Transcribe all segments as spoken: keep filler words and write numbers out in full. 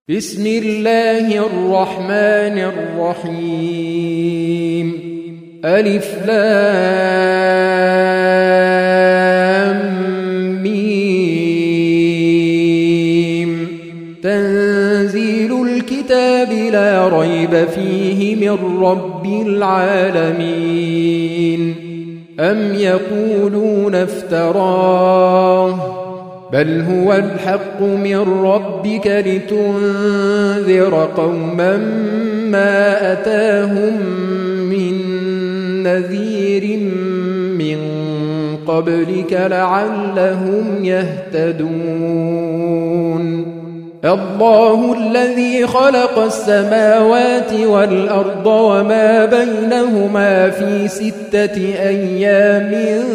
بسم الله الرحمن الرحيم ألف لام ميم تنزيل الكتاب لا ريب فيه من رب العالمين أم يقولون افتراه بل هو الحق من ربك لتنذر قوما ما أتاهم من نذير من قبلك لعلهم يهتدون الله الذي خلق السماوات والأرض وما بينهما في ستة أيام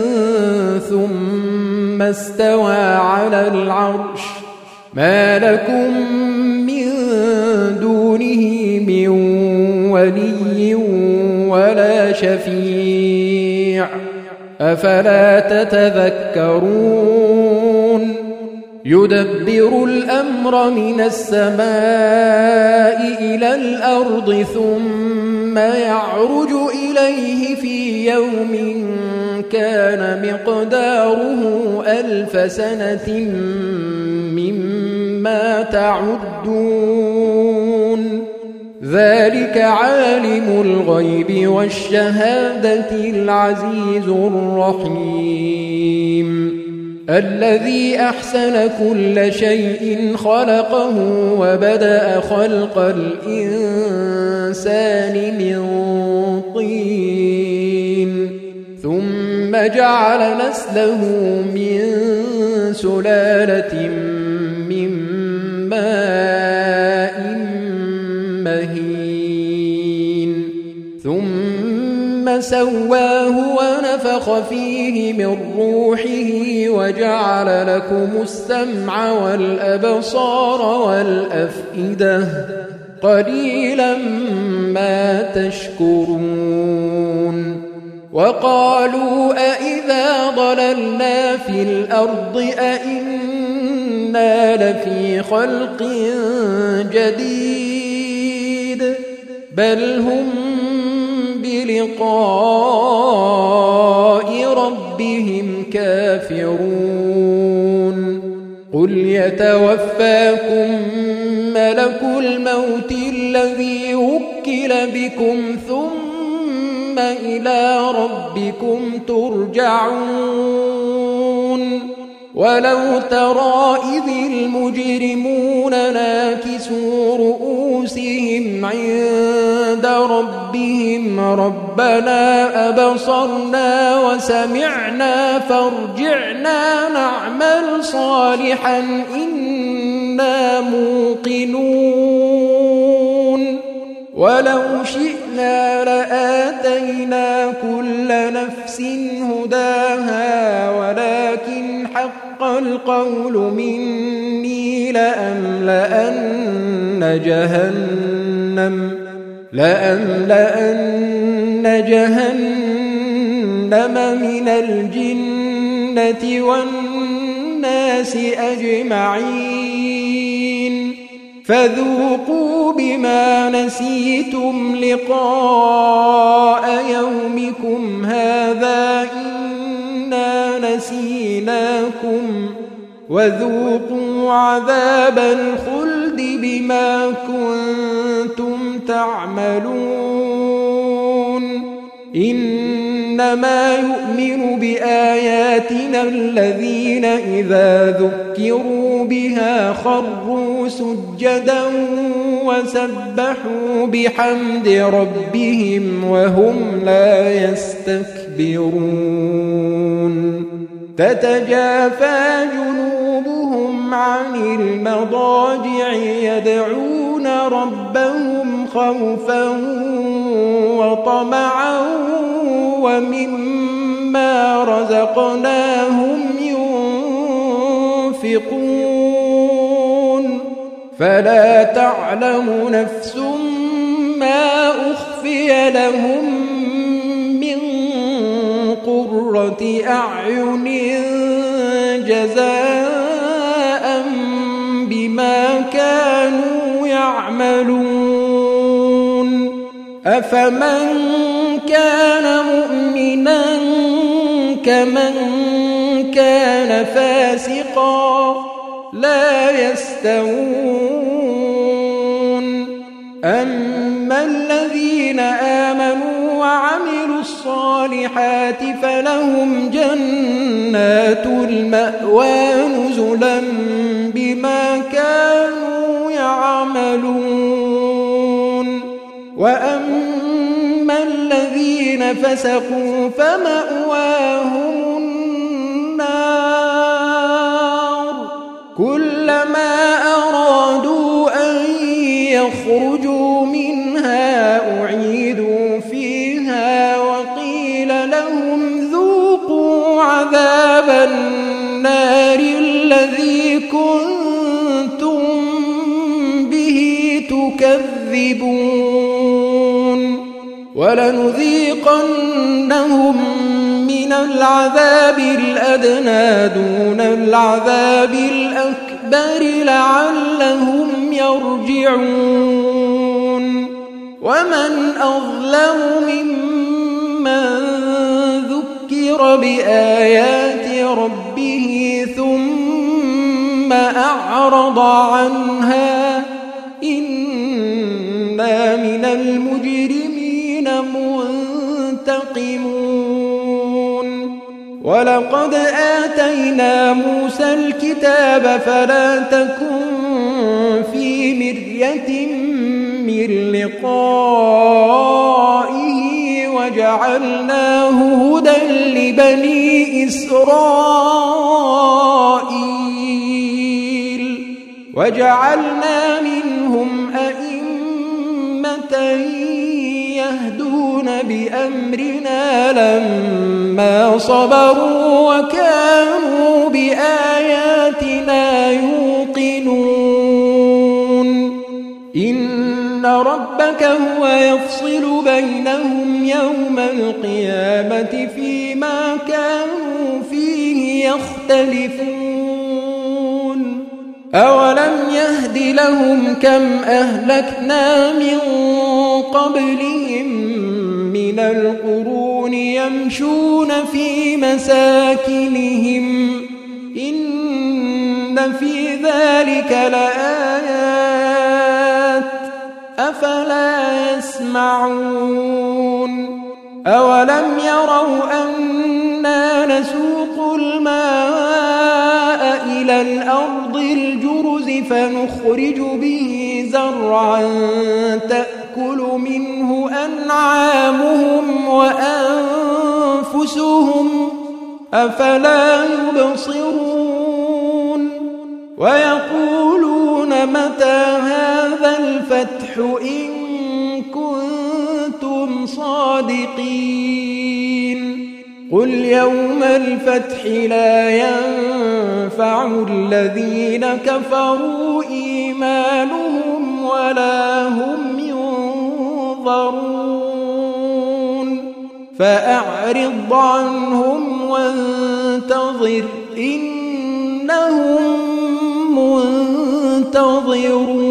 ثم استوى على العرش ما لكم من دونه من ولي ولا شفيع أفلا تتذكرون يدبر الأمر من السماء إلى الأرض ثم يعرج إليه في يوم كان مقداره ألف سنة مما تعدون ذلك عالم الغيب والشهادة العزيز الرحيم الذي أحسن كل شيء خلقه وبدأ خلق الإنسان من طين ثم جعل نسله من سلالة من ماء مهين ثم سواه ونفخ فيه من روحه وجعل لكم السمع والأبصار والأفئدة قليلا ما تشكرون وقالوا أإذا ضللنا في الأرض أإنا لفي خلق جديد بل هم بلقاء ربهم كافرون قل يتوفاكم ملك الموت الذي وكل بكم ثم إلى ربكم ترجعون ولو ترى إذ المجرمون ناكسوا رؤوسهم عند ربهم ربنا أبصرنا وسمعنا فارجعنا نعمل صالحا إنا موقنون ولو شئنا لآتينا كل نفس هداها ولكن حق القول مني لأملأن جهنم لأملأن جهنم من الجنة والناس أجمعين فذوقوا بما نسيتم لقاء يومكم هذا إنا نسيناكم وذوقوا عذاب الخلد بما كنتم تعملون إنما يؤمن بآياتنا الذين إذا ذكروا بها خروا سجدا وسبحوا بحمد ربهم وهم لا يستكبرون تتجافى جنوبهم عن المضاجع يدعون ربهم خوفا وطمعا ومما رزقناهم ينفقون فلا تعلم نفس ما أخفي لهم من قرة أعين جزاء بما كانوا يعملون أفمن كان مؤمنا كمن كان فاسقا لا يستوون أما الذين آمنوا وعملوا الصالحات فلهم جنات المأوى نزلا بما كانوا يعملون وأما الذين فسقوا فمأواهم النار كلما أرادوا أن يخرجوا منها أعيدوا فيها وقيل لهم ذوقوا عذاب النار الذي كنتم به تكذبون ولنذيقنهم من العذاب الأدنى دون العذاب الأكبر لعلهم يرجعون ومن أظلم ممن ذكر بآيات ربه ثم أعرض عنها إنا من المجرمين منتقمون ولقد آتينا موسى الكتاب فلا تكن في مرية من لقائه وجعلناه هدى لبني إسرائيل وجعلنا منهم أئمة يهدون بأمرنا لما صبروا وكانوا بآياتنا يوقنون إن ربك هو يفصل بينهم يوم القيامة فيما كانوا فيه يختلفون أولم يهد لهم كم أهلكنا من قبلهم من القرون يمشون في مساكنهم إن في ذلك لآيات أفلا يسمعون أولم يروا أنا نسوق الماء إلى الأرض الجرز فنخرج به زرعا تأكل منه أنعامهم وأنفسهم أفلا يبصرون ويقولون متى هذا الفتح إن كنتم صادقين قل يوم الفتح لا ينفع الذين كفروا إيمانهم ولا هم ينظرون فأعرض عنهم وانتظر إنهم منتظرون